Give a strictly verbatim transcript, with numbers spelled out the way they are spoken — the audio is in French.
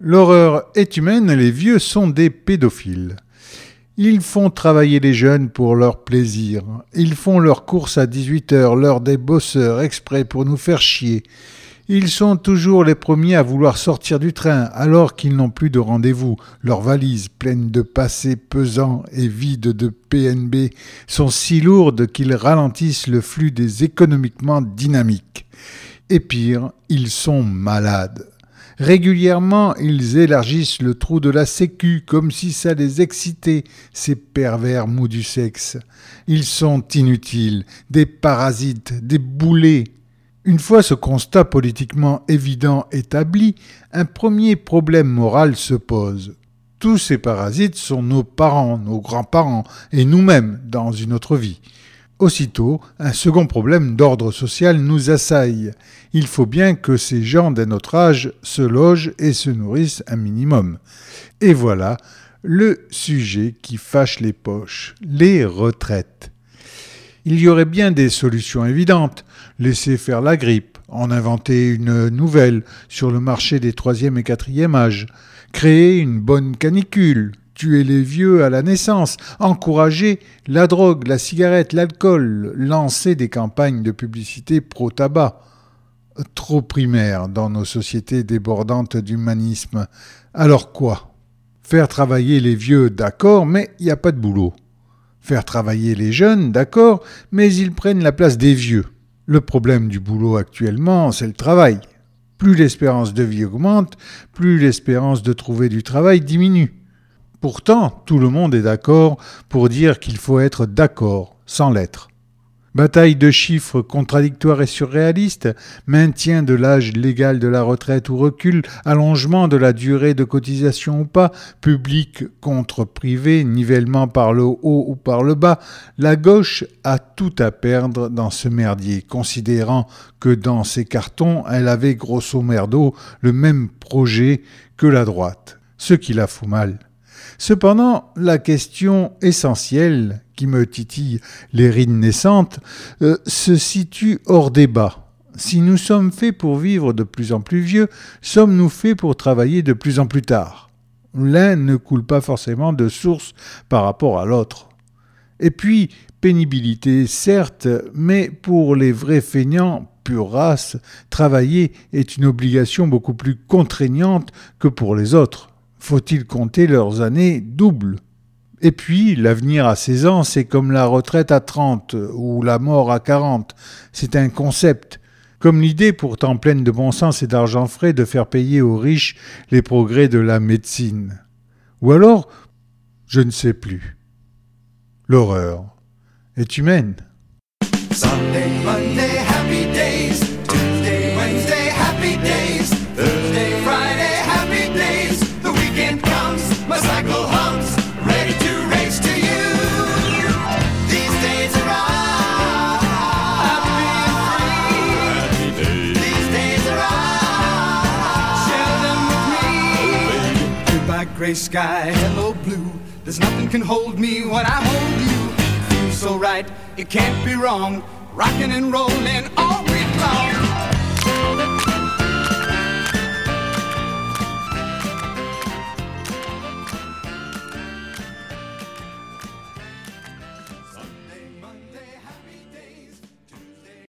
L'horreur est humaine, les vieux sont des pédophiles. Ils font travailler les jeunes pour leur plaisir. Ils font leurs courses à dix-huit heures, l'heure des bosseurs, exprès pour nous faire chier. Ils sont toujours les premiers à vouloir sortir du train, alors qu'ils n'ont plus de rendez-vous. Leurs valises, pleines de passés pesants et vides de P N B, sont si lourdes qu'ils ralentissent le flux des économiquement dynamiques. Et pire, ils sont malades. Régulièrement, ils élargissent le trou de la sécu comme si ça les excitait, ces pervers mous du sexe. Ils sont inutiles, des parasites, des boulets. Une fois ce constat politiquement évident établi, un premier problème moral se pose. Tous ces parasites sont nos parents, nos grands-parents et nous-mêmes dans une autre vie. Aussitôt, un second problème d'ordre social nous assaille. Il faut bien que ces gens de notre âge se logent et se nourrissent un minimum. Et voilà le sujet qui fâche les poches, les retraites. Il y aurait bien des solutions évidentes. Laisser faire la grippe, en inventer une nouvelle sur le marché des troisième et quatrième âges, créer une bonne canicule, tuer les vieux à la naissance, encourager la drogue, la cigarette, l'alcool, lancer des campagnes de publicité pro-tabac. Trop primaire dans nos sociétés débordantes d'humanisme. Alors quoi ? Faire travailler les vieux, d'accord, mais il n'y a pas de boulot. Faire travailler les jeunes, d'accord, mais ils prennent la place des vieux. Le problème du boulot actuellement, c'est le travail. Plus l'espérance de vie augmente, plus l'espérance de trouver du travail diminue. Pourtant, tout le monde est d'accord pour dire qu'il faut être d'accord, sans l'être. Bataille de chiffres contradictoires et surréalistes, maintien de l'âge légal de la retraite ou recul, allongement de la durée de cotisation ou pas, public contre privé, nivellement par le haut ou par le bas, la gauche a tout à perdre dans ce merdier, considérant que dans ses cartons, elle avait grosso merdo le même projet que la droite, ce qui la fout mal. Cependant, la question essentielle qui me titille les rides naissantes euh, se situe hors débat. Si nous sommes faits pour vivre de plus en plus vieux, sommes-nous faits pour travailler de plus en plus tard ? L'un ne coule pas forcément de source par rapport à l'autre. Et puis, pénibilité, certes, mais pour les vrais feignants, pure race, travailler est une obligation beaucoup plus contraignante que pour les autres. Faut-il compter leurs années doubles ? Et puis, l'avenir à seize ans, c'est comme la retraite à trente ou la mort à quarante. C'est un concept. Comme l'idée, pourtant pleine de bon sens et d'argent frais, de faire payer aux riches les progrès de la médecine. Ou alors, je ne sais plus. L'horreur est humaine. Sunday, Monday, happy days. Tuesday, Wednesday, happy days. Thursday, Friday, happy days. The weekend comes, my cycle hums, ready to race to you. These days are all happy and free. These days are all share them with me. Goodbye gray sky, hello blue. There's nothing can hold me when I hold you. It feels so right, it can't be wrong. Rocking and rolling all week long.